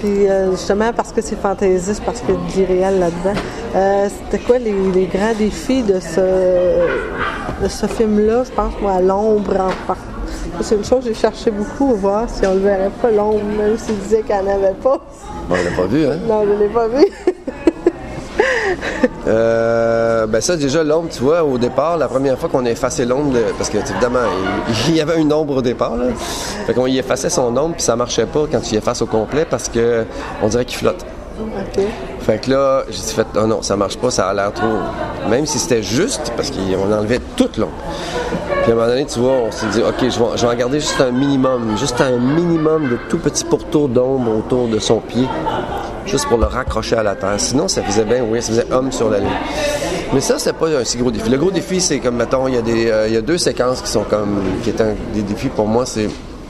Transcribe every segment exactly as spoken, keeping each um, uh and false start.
puis euh, justement, parce que c'est fantaisiste, parce qu'il y a du réel là-dedans, euh, c'était quoi les, les grands défis de ce, de ce film-là, je pense, moi, à l'ombre en part. C'est une chose que j'ai cherché beaucoup à voir si on ne le verrait pas, l'ombre, même s'il disait qu'il n'y en avait pas. On l'a pas vu, hein? Non, je ne l'ai pas vu. euh, ben ça, déjà, l'ombre, tu vois, au départ, la première fois qu'on a effacé l'ombre, de, parce que, évidemment, il, il y avait une ombre au départ, là. Fait qu'on y effaçait son ombre, puis ça marchait pas quand tu y effaces au complet, parce que on dirait qu'il flotte. OK. Fait que là, j'ai dit, fait, oh non, ça marche pas, ça a l'air trop... Même si c'était juste, parce qu'on enlevait toute l'ombre. Puis à un moment donné, tu vois, on s'est dit, OK, je vais, je vais en garder juste un minimum, juste un minimum de tout petits pourtours d'ombre autour de son pied, juste pour le raccrocher à la terre. Sinon, ça faisait bien, oui, ça faisait homme sur la ligne. Mais ça, c'est pas un si gros défi. Le gros défi, c'est comme, mettons, il y a des, euh, il y a deux séquences qui sont comme, qui étaient des défis pour moi, c'est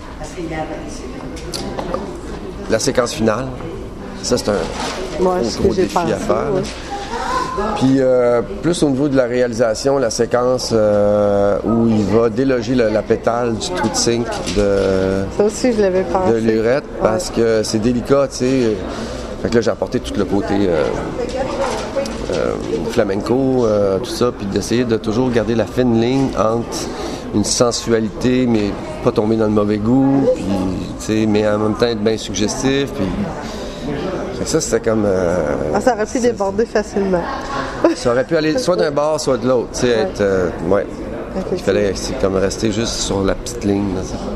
la séquence finale. Ça, c'est un Ouais, gros, gros défi pensé, à faire. Ouais. Puis, euh, plus au niveau de la réalisation, la séquence euh, où il va déloger le, la pétale du trou de zinc de, ça aussi, je l'avais pensé. de l'urette, parce ouais. que c'est délicat, tu sais. Fait que là, j'ai apporté tout le côté euh, euh, flamenco, euh, tout ça, puis d'essayer de toujours garder la fine ligne entre une sensualité, mais pas tomber dans le mauvais goût, puis, tu sais, mais en même temps être bien suggestif, puis... Ça, c'était comme... Euh, ah, ça aurait pu déborder facilement. Ça aurait pu aller soit d'un bord, soit de l'autre. Tu sais, ouais. être... Euh, ouais. Il fallait c'est comme rester juste sur la petite ligne. Là,